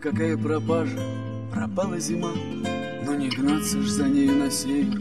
какая пропажа, пропала зима, но не гнаться ж за нею на север.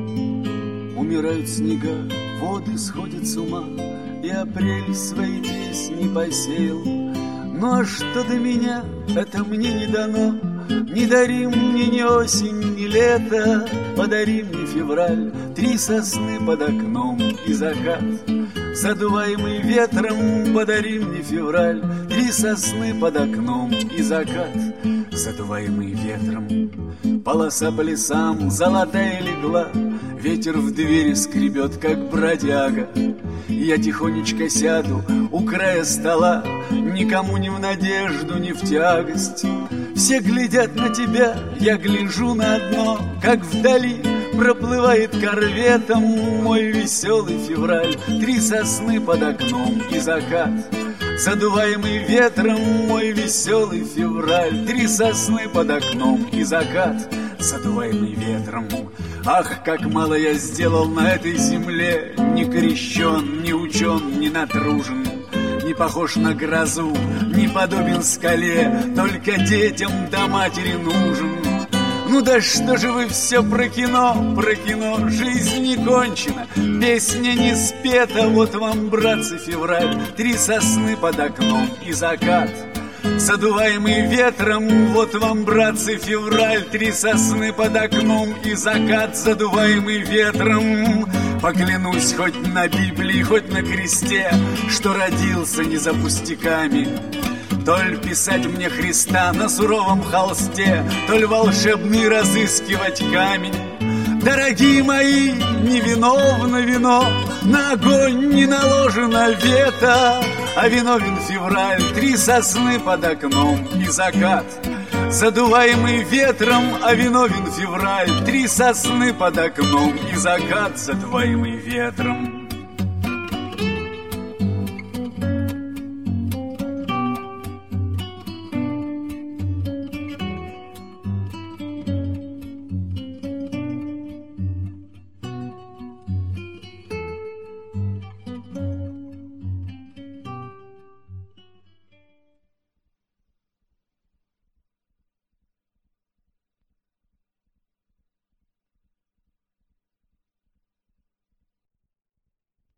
Умирают снега, воды сходят с ума, и апрель свои песни посеял. Ну а что до меня, это мне не дано. Не дари мне ни осень, ни лето, подари мне февраль, 3 сосны под окном и закат. Задуваемый ветром, подари мне февраль, 3 сосны под окном и закат. Задуваемый ветром, полоса по лесам золотая легла, ветер в двери скребет, как бродяга. Я тихонечко сяду у края стола, никому не в надежду, не в тягость. Все глядят на тебя, я гляжу на одно, как вдали проплывает корветом мой веселый февраль. 3 сосны под окном и закат. Задуваемый ветром мой веселый февраль. 3 сосны под окном и закат. Задуваемый ветром. Ах, как мало я сделал на этой земле, не крещен, не учен, не натружен, не похож на грозу, не подобен скале, только детям до матери нужен. Ну да что же вы все про кино, жизнь не кончена, песня не спета, вот вам, братцы, февраль, 3 сосны под окном и закат. Задуваемый ветром, вот вам, братцы, февраль, 3 сосны под окном и закат. Задуваемый ветром, поклянусь хоть на Библии, хоть на кресте, что родился не за пустяками. Толь писать мне Христа на суровом холсте, толь волшебный разыскивать камень. Дорогие мои, невиновно вино, на огонь не наложено вето, а виновен февраль, 3 сосны под окном и закат. Задуваемый ветром, а виновен февраль, 3 сосны под окном и закат. Задуваемый ветром.